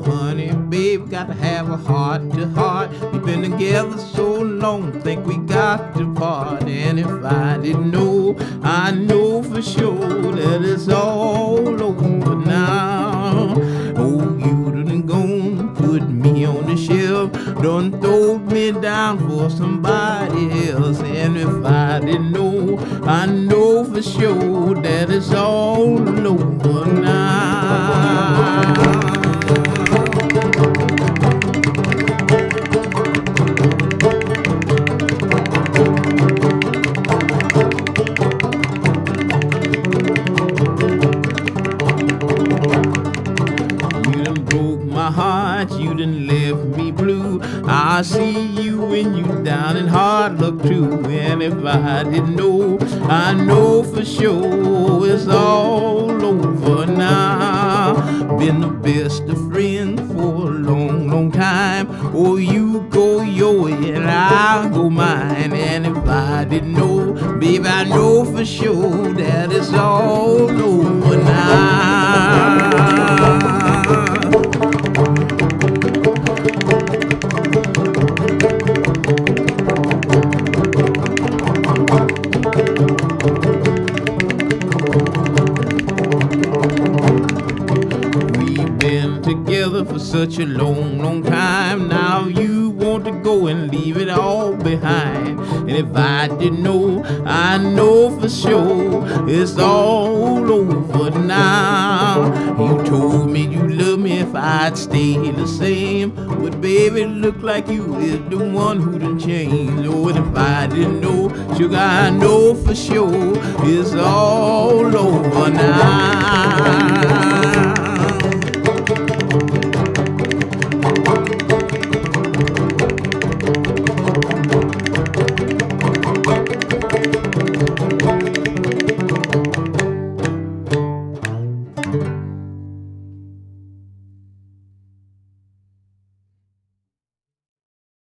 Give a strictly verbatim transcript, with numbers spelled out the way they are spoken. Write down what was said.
honey, babe, got to have a heart to heart. We've been together so long, think we got to part. And if I didn't know, I know for sure that it's all over now. Oh, you done gone, put me on the shelf, done throw me down for somebody else. And if I didn't know, I know for sure that it's all over now. You done left me blue. I see you when you down and hard luck too. And if I didn't know, I know for sure it's all over now. Been the best of friends for a long, long time. Oh, you go your way and I'll go mine. And if I didn't know, babe, I know for sure that it's all over now. Together for such a long, long time. Now you want to go and leave it all behind. And if I didn't know, I know for sure it's all over now. You told me you loved me if I'd stay the same, but baby, it look like you is the one who done changed. Oh, and if I didn't know, sugar, I know for sure it's all over now.